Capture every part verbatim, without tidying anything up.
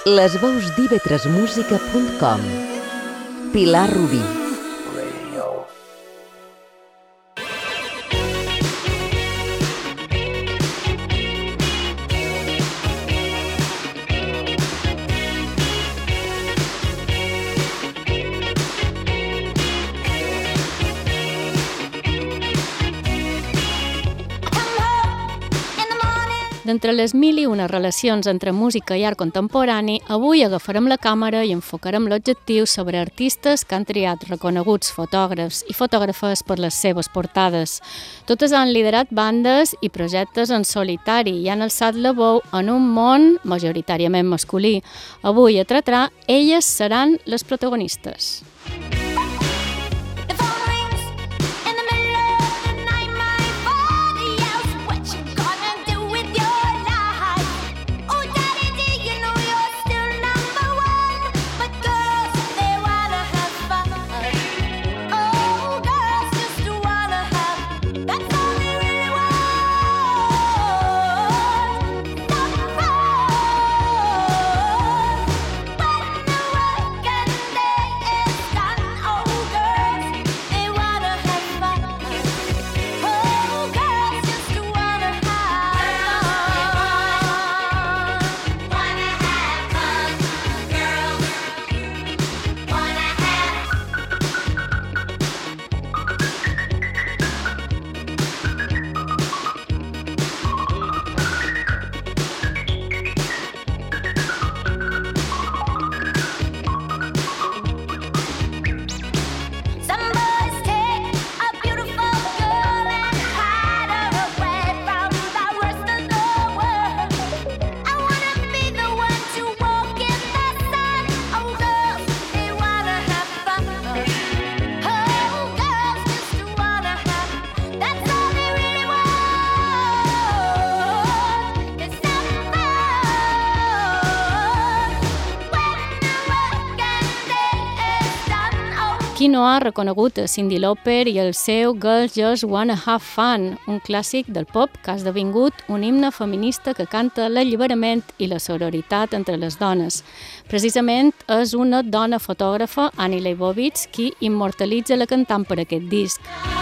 les veus d'I V tres música punt com. Pilar Rubí. D'entre les mil i una relacions entre música i art contemporani, avui agafarem la càmera i enfocarem l'objectiu sobre artistes que han triat reconeguts fotògrafs i fotògrafes per les seves portades. Totes han liderat bandes i projectes en solitari i han alçat la veu en un món majoritàriament masculí. Avui, a Tratrà, elles seran les protagonistes. Qui no ha reconegut a Cyndi Lauper i el seu Girls Just Wanna Have Fun, un clàssic del pop que ha esdevingut un himne feminista que canta l'alliberament i la sororitat entre les dones. Precisament és una dona fotògrafa, Annie Leibovitz, qui immortalitza la cantant per aquest disc.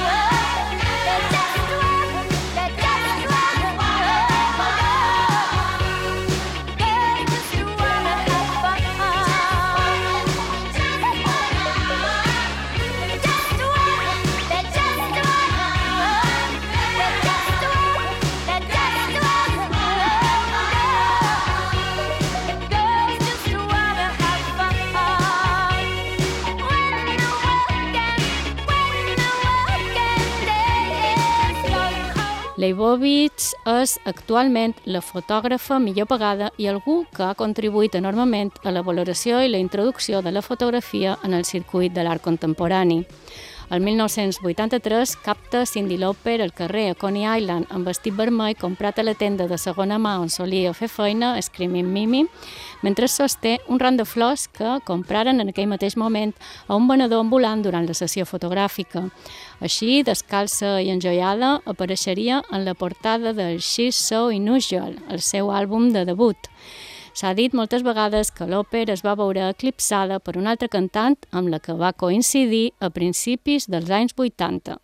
Leibovitz és actualment la fotògrafa millor pagada i algú que ha contribuït enormement a la valoració i la introducció de la fotografia en el circuit de l'art contemporani. El mil nou-cents vuitanta-tres capta Cyndi Lauper al carrer a Coney Island amb vestit vermell comprat a la tenda de segona mà on solia fer feina Screaming Mimi, mentre sosté un ram de flors que compraren en aquell mateix moment a un venedor ambulant durant la sessió fotogràfica. Així, descalça i enjoiada, apareixeria en la portada del She's So Unusual, el seu àlbum de debut. S'ha dit moltes vegades que Lauper es va veure eclipsada per una altra cantant amb la que va coincidir a principis dels anys vuitanta.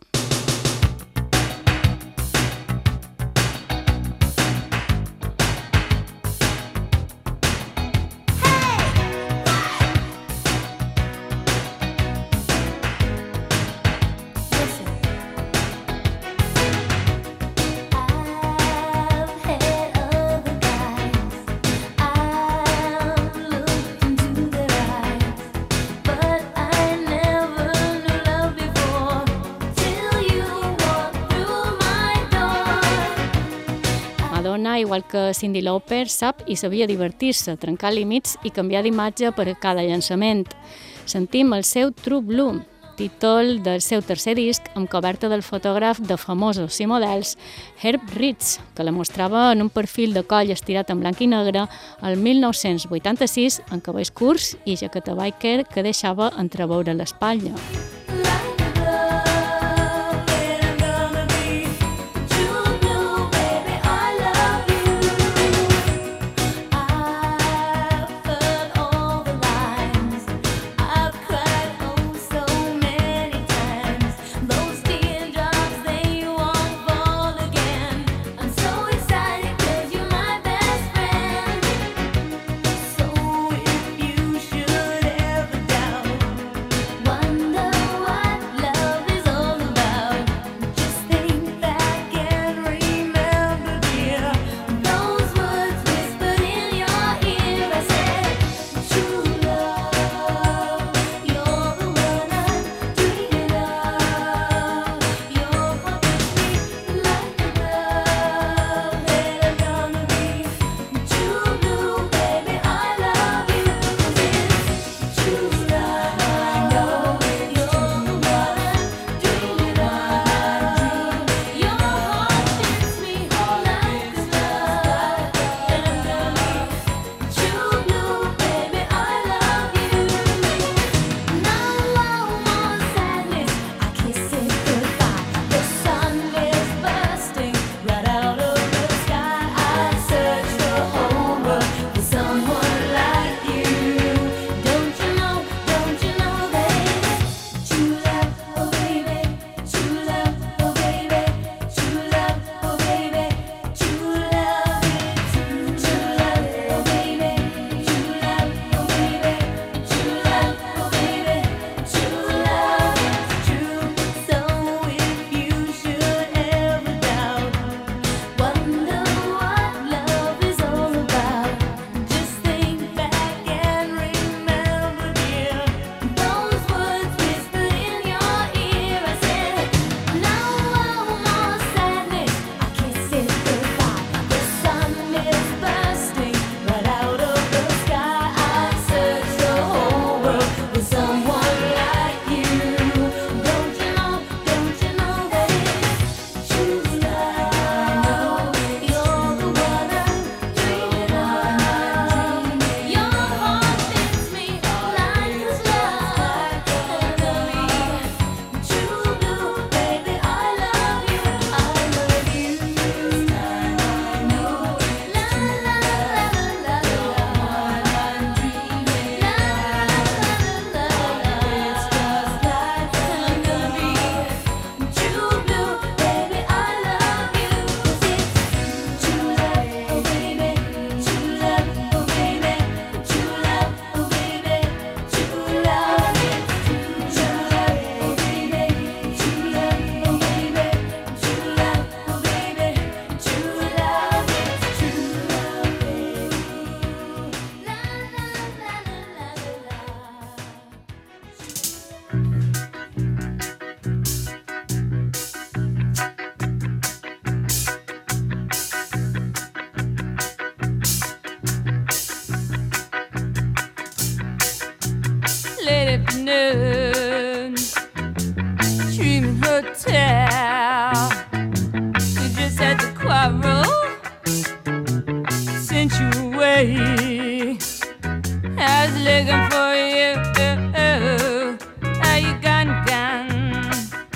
Madonna, igual que Cyndi Lauper, sap i sabia divertir-se, trencar límits i canviar d'imatge per a cada llançament. Sentim el seu True Blue, títol del seu tercer disc amb coberta del fotògraf de famosos i models Herb Ritts, que la mostrava en un perfil de coll estirat en blanc i negre el mil nou-cents vuitanta-sis amb cabells curts i jaqueta biker que deixava entreveure l'espatlla. afternoon, Dreaming hotel. You just had to quarrel, sent you away. I was looking for you. Are you gone, gone?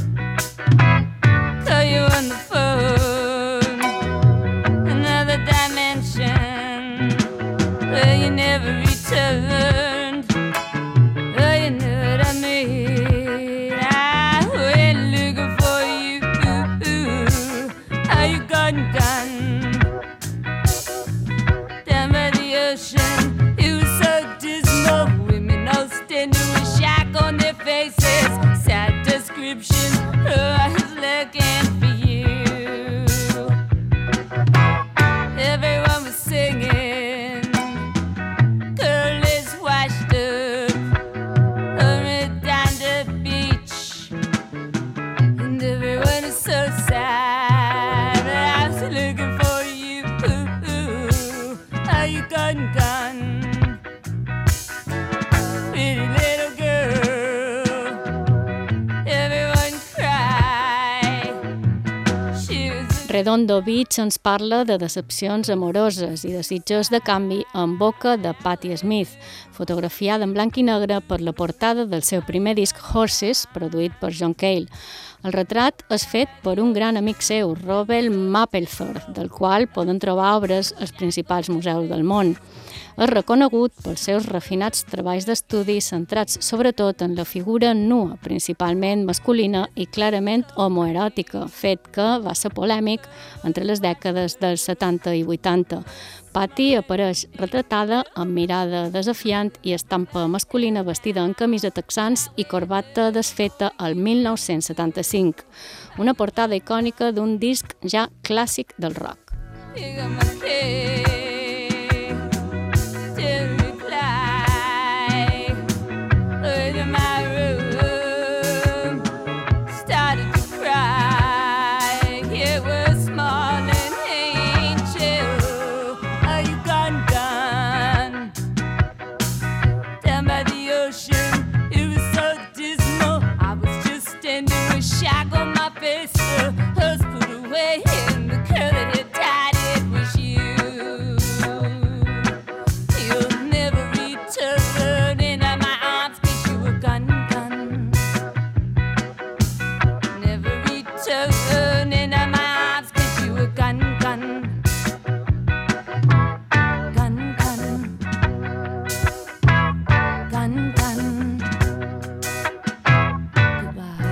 Call you on the phone, another dimension where you never returned. Oh, you know what I mean. I went looking for you. Are you gone, gone? Down by the ocean, it was so dismal. Women all standing with shock on their faces. Sad description. Oh, I was looking for you. Everyone was singing. Girl is washed up, hurried down the beach, and everyone is so sad. I was looking for you. Are you gone, gone? Pretty little girl, everyone cried. She was Redondo Beach ens parla de decepcions amoroses i desitjos de canvi en boca de Patti Smith, fotografiada en blanc i negre per la portada del seu primer disc Horses, produït per John Cale. El retrat és fet per un gran amic seu, Robert Mapplethorpe, del qual poden trobar obres als principals museus del món. És reconegut pels seus refinats treballs d'estudi centrats sobretot en la figura nua, principalment masculina i clarament homoeròtica, fet que va ser polèmic entre les dècades dels setanta i vuitanta. Patti apareix retratada amb mirada desafiant i estampa masculina vestida en camisa texans i corbata desfeta al mil nou-cents setanta-cinc, una portada icònica d'un disc ja clàssic del rock. You got my key to reply. Looked in my room, started to cry. It was small and angel. Are you gone, gone? Down by the ocean, it was so dismal. I was just standing with shock on my face. The hers put away in the curl that had died. It was you. You'll never return into my arms 'cause you were gone, gone. Never return into my arms 'cause you were gone, gone. Gone, gone. Gone, gone. Goodbye.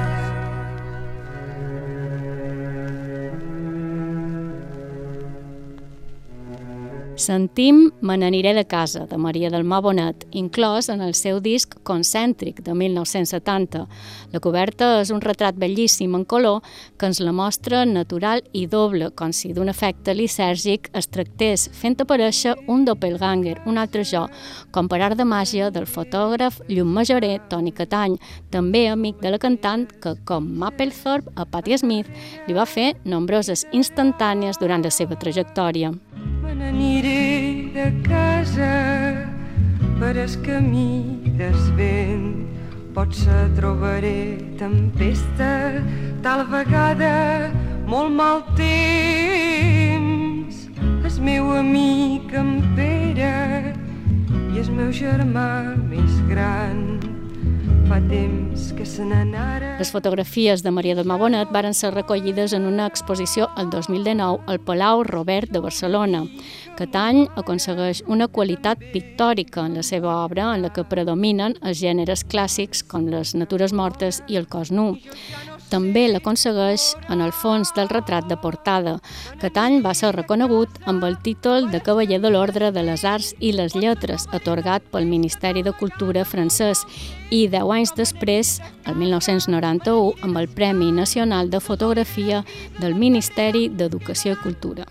Sentim Me n'aniré de casa, de Maria del Mar Bonet, inclòs en el seu disc Concèntric, de mil nou-cents setanta. La coberta és un retrat bellíssim en color que ens la mostra natural i doble, com si d'un efecte lisèrgic es tractés, fent aparèixer un doppelganger, un altre jo, com per art de màgia del fotògraf llummajorer Toni Catany, també amic de la cantant que, com Mapplethorpe a Patti Smith, li va fer nombroses instantànies durant la seva trajectòria. Me n'aniré de casa per el camí del vent. Potser trobaré tempesta, tal vegada molt mal temps. El meu amic en Pere i el meu germà més gran fa temps que se n'anara. Les fotografies de Maria del Mar Bonet varen ser recollides en una exposició el dos mil dinou al Palau Robert de Barcelona. Catany aconsegueix una qualitat pictòrica en la seva obra en la que predominen els gèneres clàssics com les natures mortes i el cos nu. També l'aconsegueix en el fons del retrat de portada. Catany va ser reconegut amb el títol de Cavaller de l'Ordre de les Arts i les Lletres, atorgat pel Ministeri de Cultura francès, i deu anys després, el mil nou-cents noranta-u, amb el Premi Nacional de Fotografia del Ministeri d'Educació i Cultura.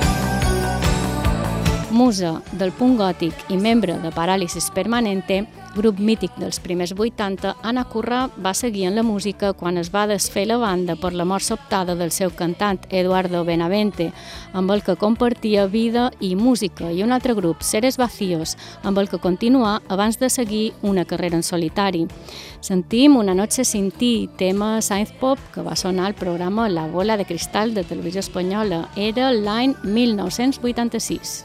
Musa del punt gòtic i membre de Paràlisis Permanente, grup mític dels primers vuitanta, Anna Curra va seguir en la música quan es va desfer la banda per la mort sobtada del seu cantant Eduardo Benavente, amb el que compartia vida i música, i un altre grup, Seres Vacíos, amb el que continuà abans de seguir una carrera en solitari. Sentim Una noche sin ti, tema Sainz Pop, que va sonar al programa La bola de cristal de Televisió Espanyola. Era l'any mil nou-cents vuitanta-sis.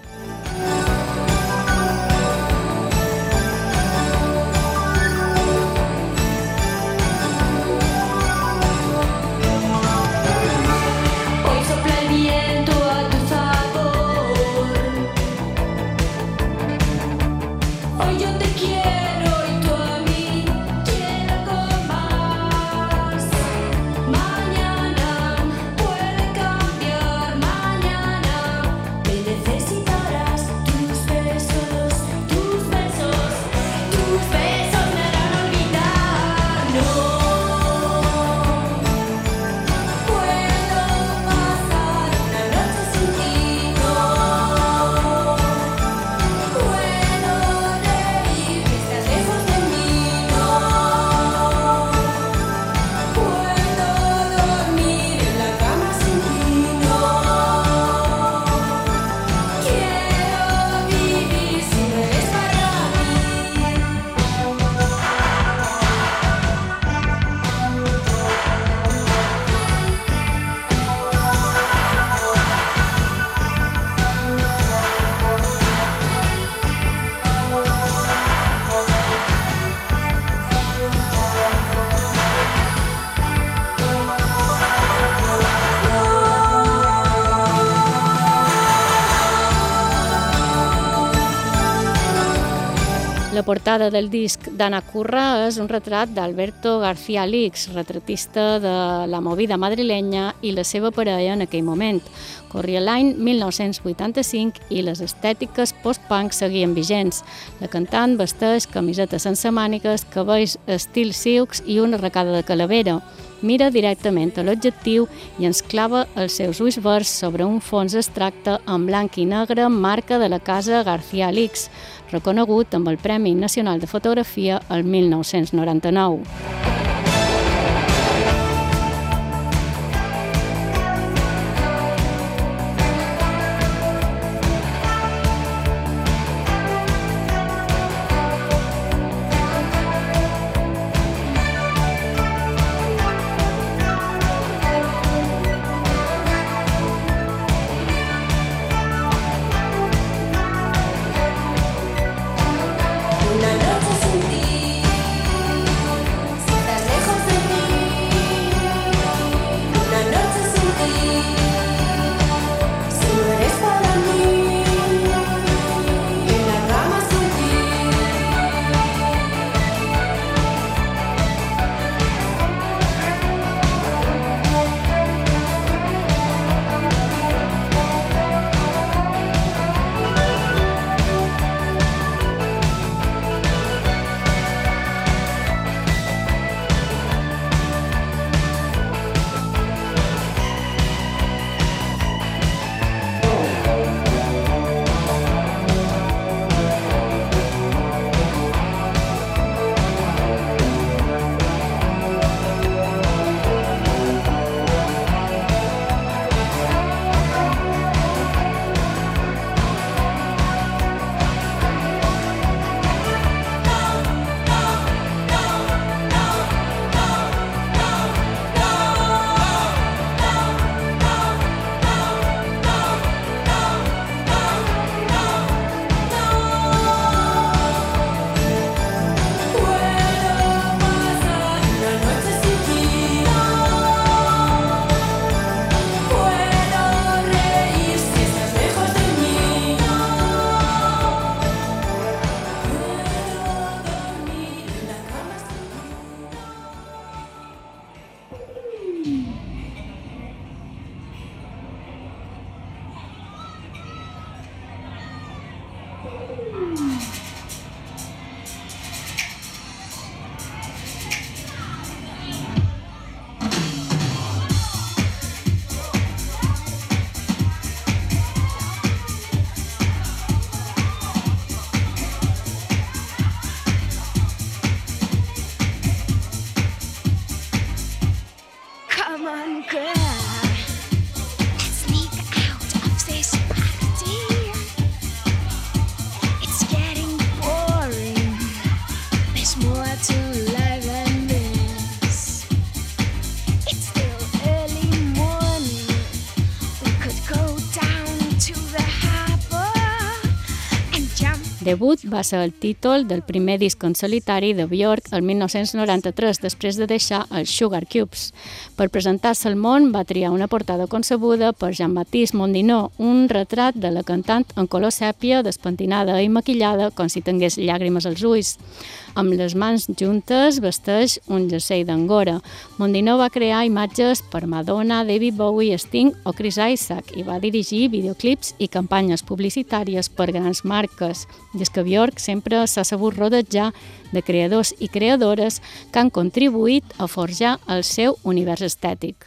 La portada del disc d'Anna Curra és un retrat d'Alberto García Lix, retratista de la movida madrilenya i la seva parella en aquell moment. Corria l'any mil nou-cents vuitanta-cinc i les estètiques post-punk seguien vigents. La cantant vesteix camiseta sense mànigues, cabells estil Siux i una arracada de calavera. Mira directament a l'objectiu i ens clava els seus ulls verds sobre un fons abstracte en blanc i negre, marca de la casa García Lix, reconegut amb el Premi Nacional de Fotografia el mil nou-cents noranta-nou. Una noche sin ti, Debut va ser el títol del primer disc en solitari de Björk el mil nou-cents noranta-tres, després de deixar els Sugar Cubes. Per presentar-se al món va triar una portada concebuda per Jean-Baptiste Mondino, un retrat de la cantant en color sèpia, despentinada i maquillada com si tingués llàgrimes als ulls. Amb les mans juntes vesteix un jersei d'angora. Mondino va crear imatges per Madonna, David Bowie, Sting o Chris Isaak i va dirigir videoclips i campanyes publicitàries per grans marques. I és que Björk sempre s'ha sabut rodejar de creadors i creadores que han contribuït a forjar el seu univers estètic.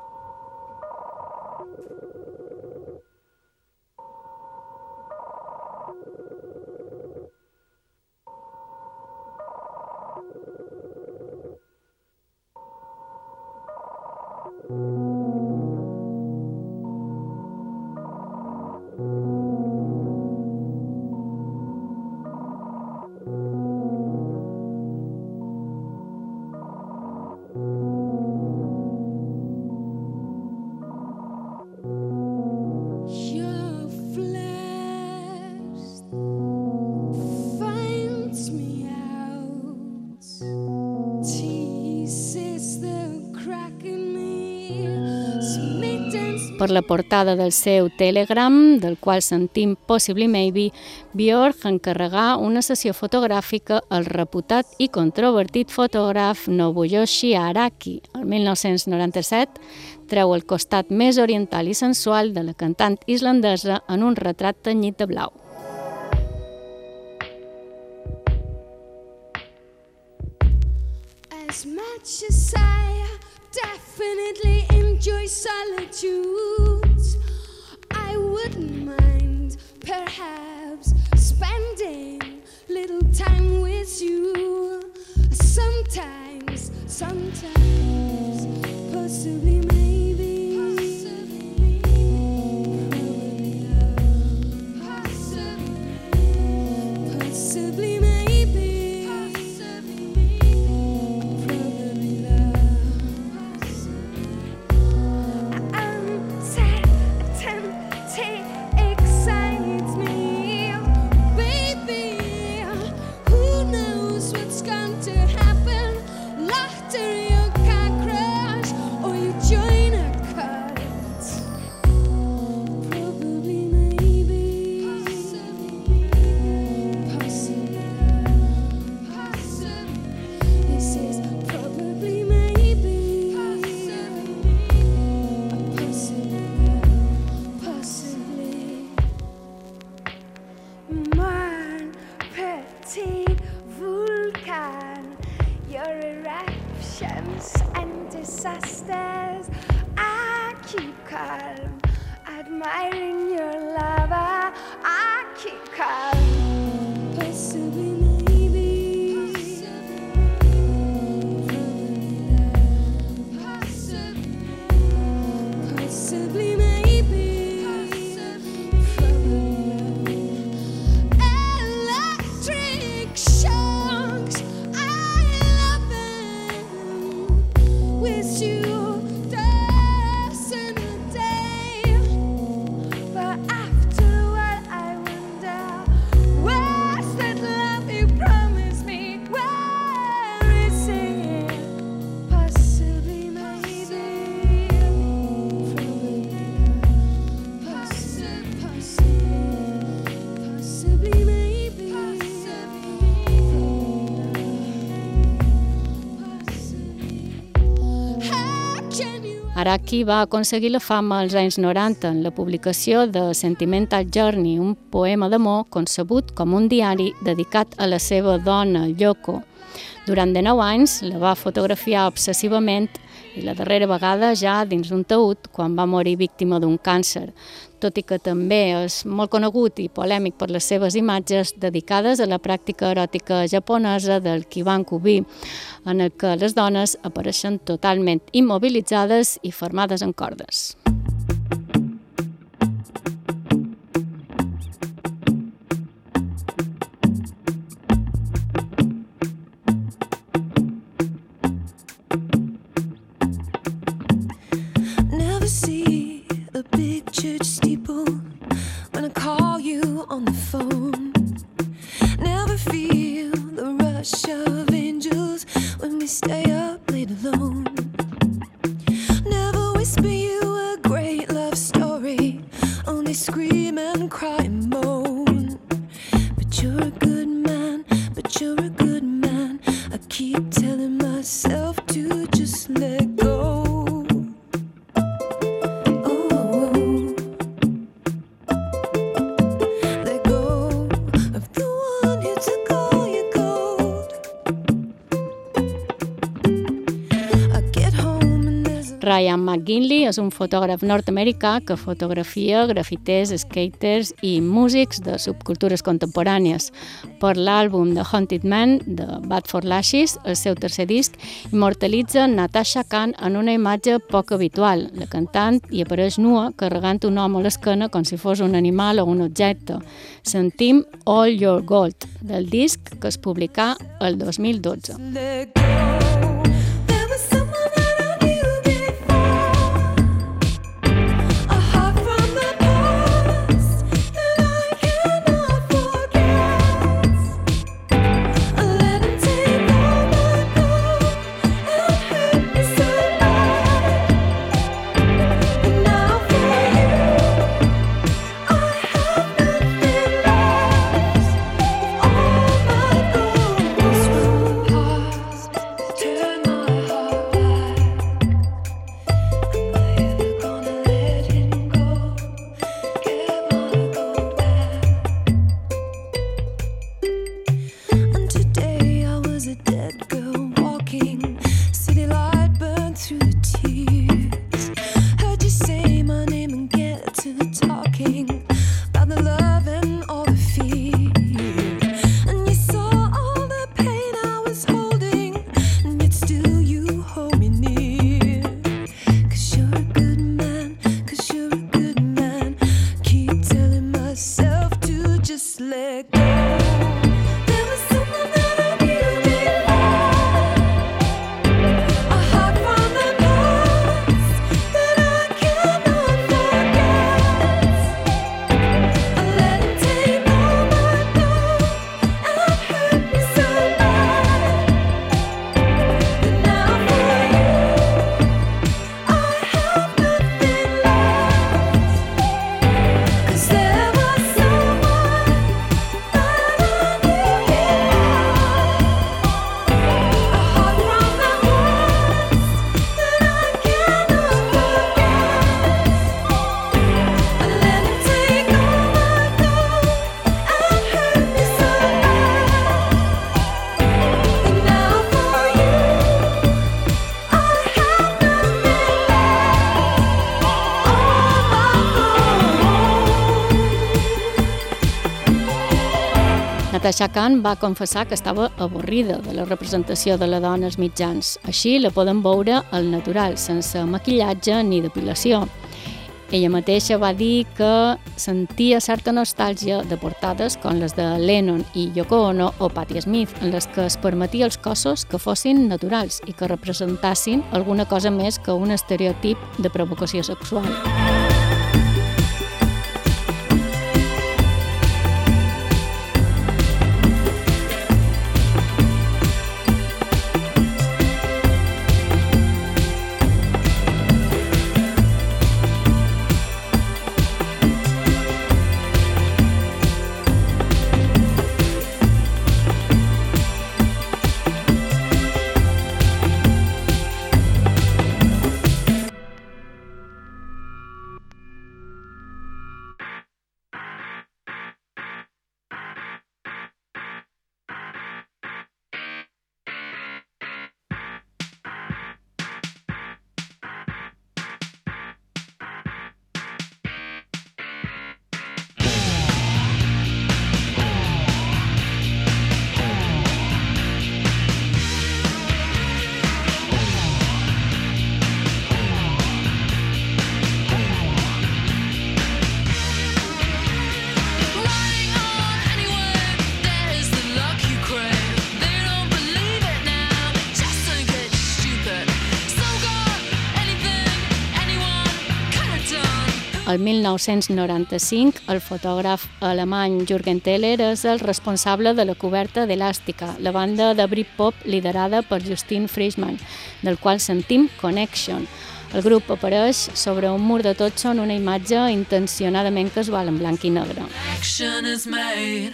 Per la portada del seu Telegram, del qual sentim Possibly Maybe, Björk encarregà una sessió fotogràfica al reputat i controvertit fotògraf Nobuyoshi Araki. El mil nou-cents noranta-set treu el costat més oriental i sensual de la cantant islandesa en un retrat tenyit de blau. As much as I definitely enjoy solitude, I wouldn't mind perhaps spending little time with you. Sometimes, sometimes, possibly maybe, possibly maybe, possibly, possibly maybe. Araki va aconseguir la fama als anys noranta en la publicació de Sentimental Journey, un poema d'amor concebut com un diari dedicat a la seva dona, Yoko. Durant dinou anys la va fotografiar obsessivament i la darrera vegada ja dins d'un taüt quan va morir víctima d'un càncer, tot i que també és molt conegut i polèmic per les seves imatges dedicades a la pràctica eròtica japonesa del kibankubi, en el que les dones apareixen totalment immobilitzades i fermades en cordes. stay up late alone. Never whisper you a great love story, only scream and cry and moan. But you're a good man, but you're a good man. I keep telling myself to just let go. Ryan McGinley és un fotògraf nord-americà que fotografia grafiters, skaters i músics de subcultures contemporànies. Per l'àlbum The Haunted Man de Bad for Lashes, el seu tercer disc, immortalitza Natasha Khan en una imatge poc habitual. La cantant hi apareix nua carregant un home a l'esquena com si fos un animal o un objecte. Sentim All Your Gold, del disc que es publicà el dos mil dotze. Natasha Khan va confessar que estava avorrida de la representació de la dona als mitjans. Així la poden veure al natural, sense maquillatge ni depilació. Ella mateixa va dir que sentia certa nostàlgia de portades com les de Lennon i Yoko Ono o Patti Smith, en les que es permetia els cossos que fossin naturals i que representassin alguna cosa més que un estereotip de provocació sexual. El mil nou-cents noranta-cinc, el fotògraf alemany Jürgen Teller és el responsable de la coberta d'Elàstica, la banda de Britpop liderada per Justin Frischmann, del qual sentim Connection. El grup apareix sobre un mur de tot són una imatge intencionadament casual en blanc i negre. Action is made.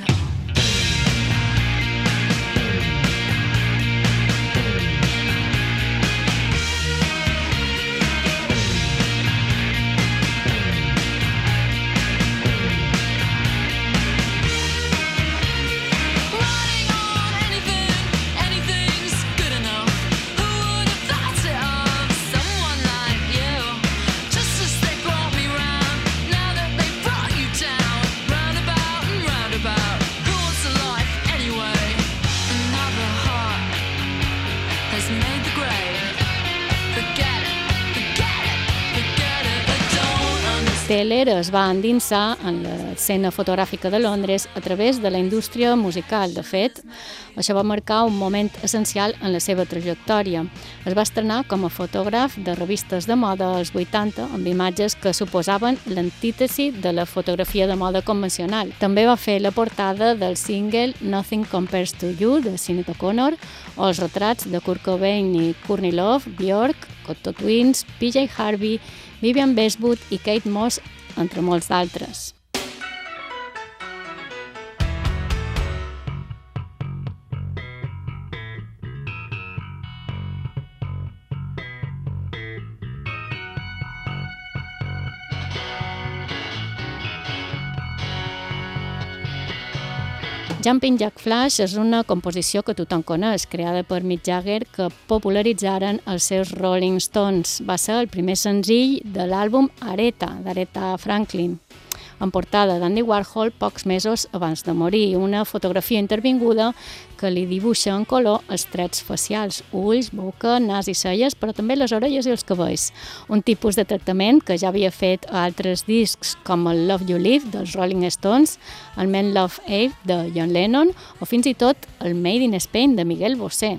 Teller es va endinsar en l'escena fotogràfica de Londres a través de la indústria musical. De fet, això va marcar un moment essencial en la seva trajectòria. Es va estrenar com a fotògraf de revistes de moda als vuitanta, amb imatges que suposaven l'antítesi de la fotografia de moda convencional. També va fer la portada del single Nothing Compares to You, de Sinéad O'Connor, o els retrats de Kurt Cobain i Courtney Love, Björk, Cocteau Twins, P J Harvey, Vivian Westwood i Kate Moss, entre molts d'altres. Jumping Jack Flash és una composició que tothom coneix, creada per Mick Jagger, que popularitzaren els seus Rolling Stones. Va ser el primer senzill de l'àlbum Aretha, d'Aretha Franklin, en portada d'Andy Warhol pocs mesos abans de morir. Una fotografia intervinguda que li dibuixa en color els trets facials, ulls, boca, nas i celles, però també les orelles i els cabells. Un tipus de tractament que ja havia fet a altres discs com el Love You Live dels Rolling Stones, el Men Love Ave de John Lennon o fins i tot el Made in Spain de Miguel Bosé.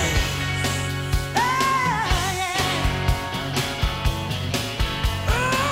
Oh!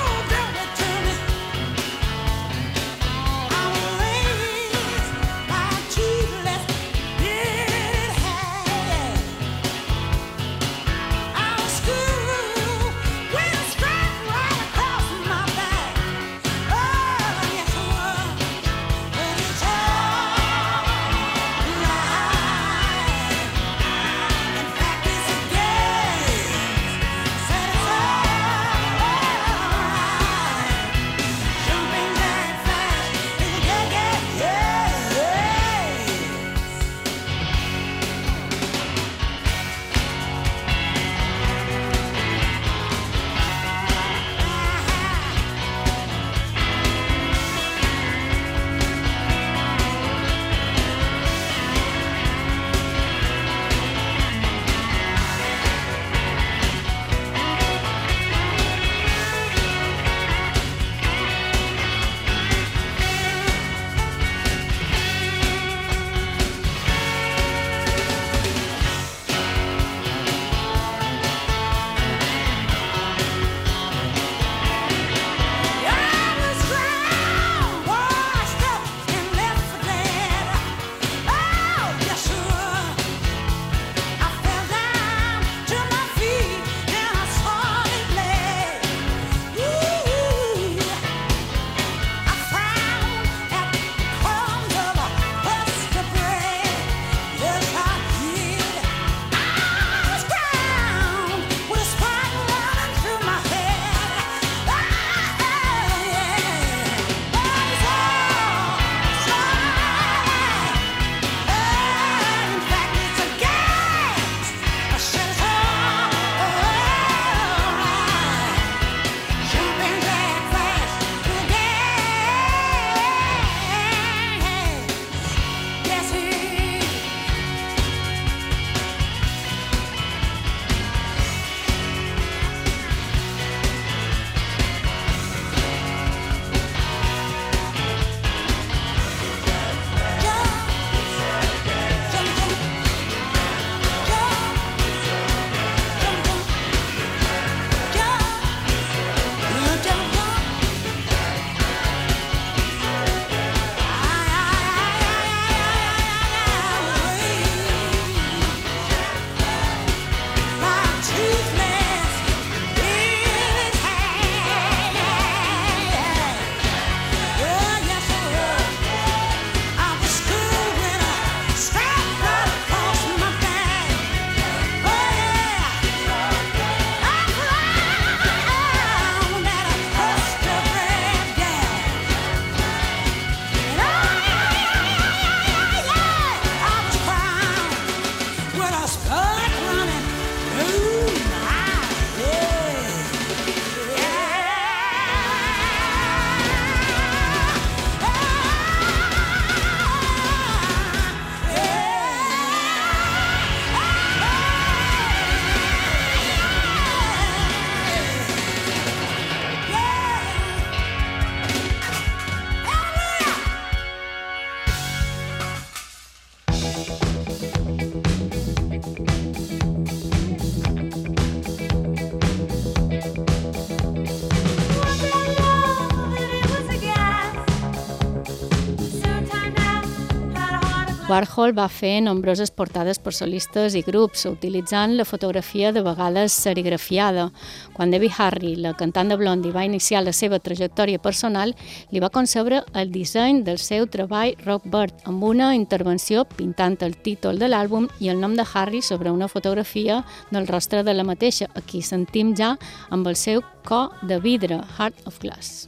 Warhol va fer nombroses portades per solistes i grups, utilitzant la fotografia de vegades serigrafiada. Quan Debbie Harry, la cantant de Blondie, va iniciar la seva trajectòria personal, li va concebre el disseny del seu treball Rock Bird, amb una intervenció pintant el títol de l'àlbum i el nom de Harry sobre una fotografia del rostre de la mateixa. Aquí sentim ja amb el seu cor de vidre, Heart of Glass.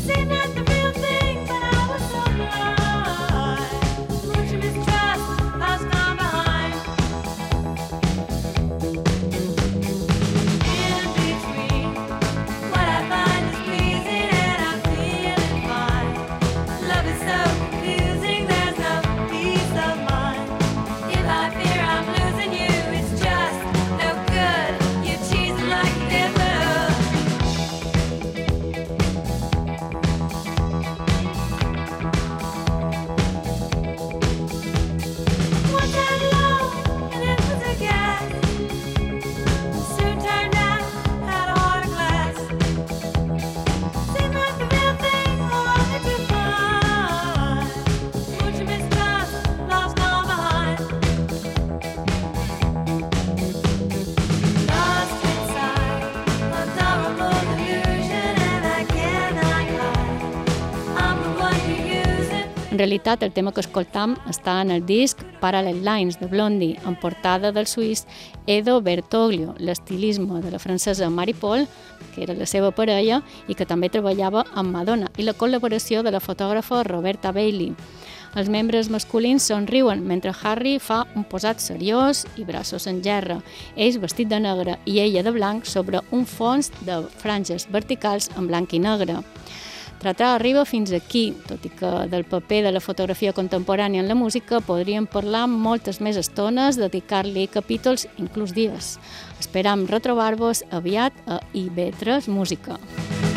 En realitat, el tema que escoltam està en el disc Parallel Lines de Blondie, en portada del suís Edo Bertoglio, l'estilisme de la francesa Marie Paul, que era la seva parella i que també treballava amb Madonna, i la col·laboració de la fotògrafa Roberta Bailey. Els membres masculins somriuen mentre Harry fa un posat seriós i braços en gerra, ells vestit de negre i ella de blanc sobre un fons de franges verticals en blanc i negre. Tractar arriba fins aquí, tot i que del paper de la fotografia contemporània en la música podríem parlar moltes més estones, dedicar-li capítols, inclús dies. Esperam retrobar-vos aviat a I B tres Música.